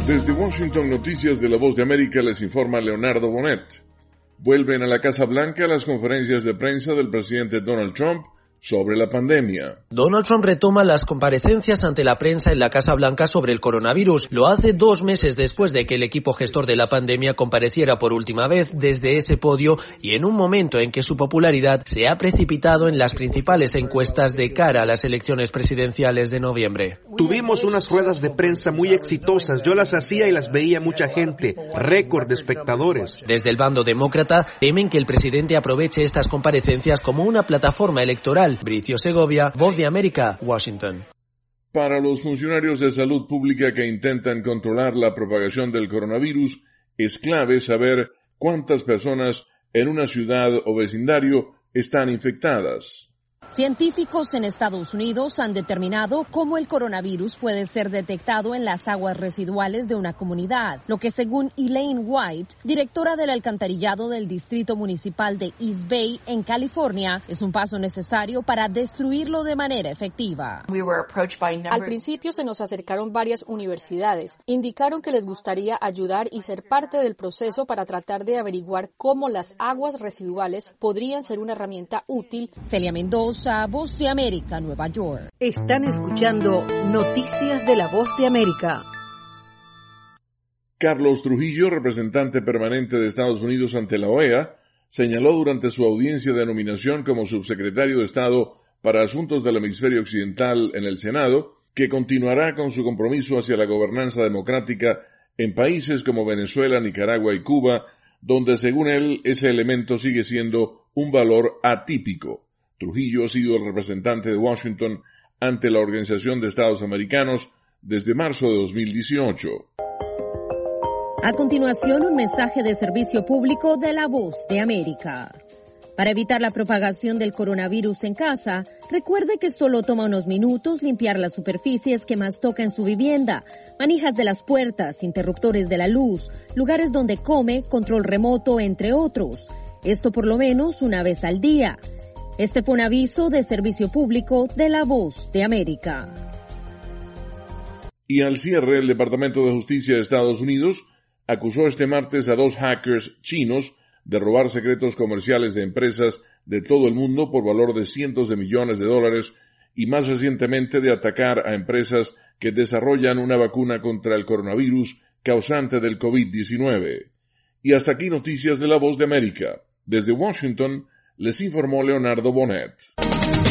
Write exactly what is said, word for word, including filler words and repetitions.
Desde Washington, Noticias de la Voz de América, les informa Leonardo Bonet. Vuelven a la Casa Blanca las conferencias de prensa del presidente Donald Trump sobre la pandemia. Donald Trump retoma las comparecencias ante la prensa en la Casa Blanca sobre el coronavirus. Lo hace dos meses después de que el equipo gestor de la pandemia compareciera por última vez desde ese podio y en un momento en que su popularidad se ha precipitado en las principales encuestas de cara a las elecciones presidenciales de noviembre. Tuvimos unas ruedas de prensa muy exitosas. Yo las hacía y las veía mucha gente. Récord de espectadores. Desde el bando demócrata temen que el presidente aproveche estas comparecencias como una plataforma electoral. Bricio Segovia, Voz de América, Washington. Para los funcionarios de salud pública que intentan controlar la propagación del coronavirus, es clave saber cuántas personas en una ciudad o vecindario están infectadas. Científicos en Estados Unidos han determinado cómo el coronavirus puede ser detectado en las aguas residuales de una comunidad, lo que según Elaine White, directora del alcantarillado del Distrito Municipal de East Bay en California, es un paso necesario para destruirlo de manera efectiva. Al principio se nos acercaron varias universidades, indicaron que les gustaría ayudar y ser parte del proceso para tratar de averiguar cómo las aguas residuales podrían ser una herramienta útil. Celia Mendoza, Voz de América, Nueva York. Están escuchando Noticias de la Voz de América. Carlos Trujillo, representante permanente de Estados Unidos ante la O E A, señaló durante su audiencia de nominación como subsecretario de Estado para Asuntos del Hemisferio Occidental en el Senado, que continuará con su compromiso hacia la gobernanza democrática en países como Venezuela, Nicaragua y Cuba, donde según él ese elemento sigue siendo un valor atípico. Trujillo ha sido el representante de Washington ante la Organización de Estados Americanos desde marzo de dos mil dieciocho. A continuación, un mensaje de servicio público de la Voz de América. Para evitar la propagación del coronavirus en casa, recuerde que solo toma unos minutos limpiar las superficies que más toca en su vivienda, manijas de las puertas, interruptores de la luz, lugares donde come, control remoto, entre otros. Esto por lo menos una vez al día. Este fue un aviso de servicio público de la Voz de América. Y al cierre, el Departamento de Justicia de Estados Unidos acusó este martes a dos hackers chinos de robar secretos comerciales de empresas de todo el mundo por valor de cientos de millones de dólares y más recientemente de atacar a empresas que desarrollan una vacuna contra el coronavirus causante del COVID diecinueve. Y hasta aquí Noticias de la Voz de América. Desde Washington, les informó Leonardo Bonet.